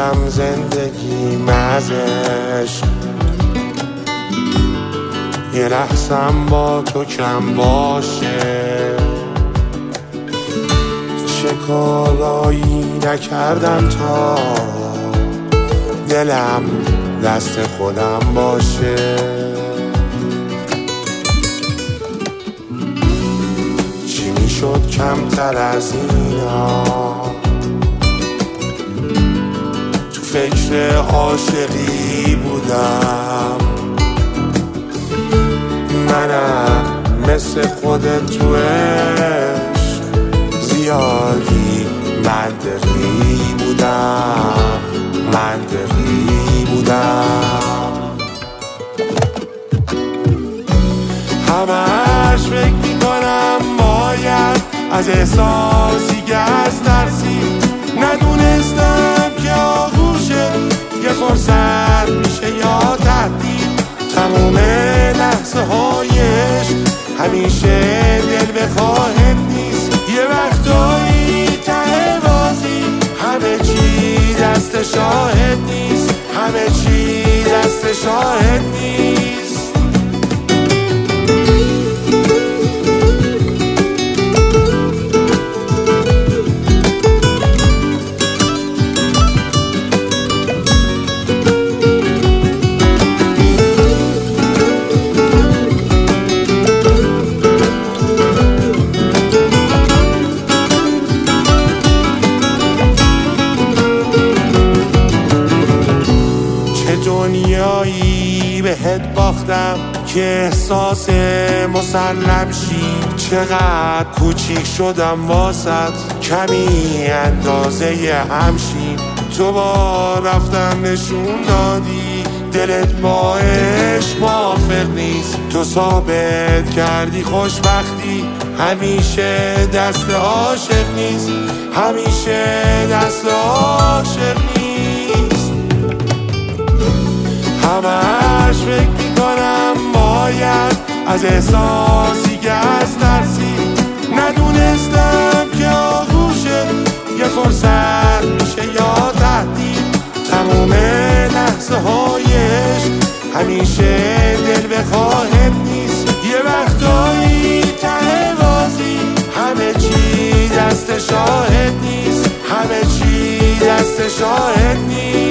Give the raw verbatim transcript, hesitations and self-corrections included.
میشم زندگی ازش. یه لحظم با تو کم باشه، چه کارایی نکردم تا دلم دست خودم باشه. چی میشد کمتر از اینا، تو فکر عاشقی بودم. منم مثل خودت تو عشق زیادی منطقی بودم، منطقی بودم. همش فکر میکنم باید از احساسی که از ترسی ندونستم که آغوشه یه فرصت میشه یا تهدید. تموم لحظه هایش همیشه دل بخواهد نیست. یه وقتایی ته بازی همه چی دست شاهد نیست، همه چی دست شاهد نیست. دنیایی بهت باختم که احساس مسلم شی. چقدر کوچیک شدم واسط، کمی اندازه همشیم. تو با رفتن نشون دادی دلت با عشق موافق نیست. تو ثابت کردی خوشبختی همیشه دست عاشق نیست، همیشه دست عاشق نیست. همش فکر میکنم باید از احساسی که از ترسی ندونستم که آغوشه یه فرصت میشه یا تهدید. تموم لحظه هایش همیشه دل بخواهد نیست. یه وقتایی ته بازی همه چی دست شاهد نیست، همه چی دست شاهد نیست.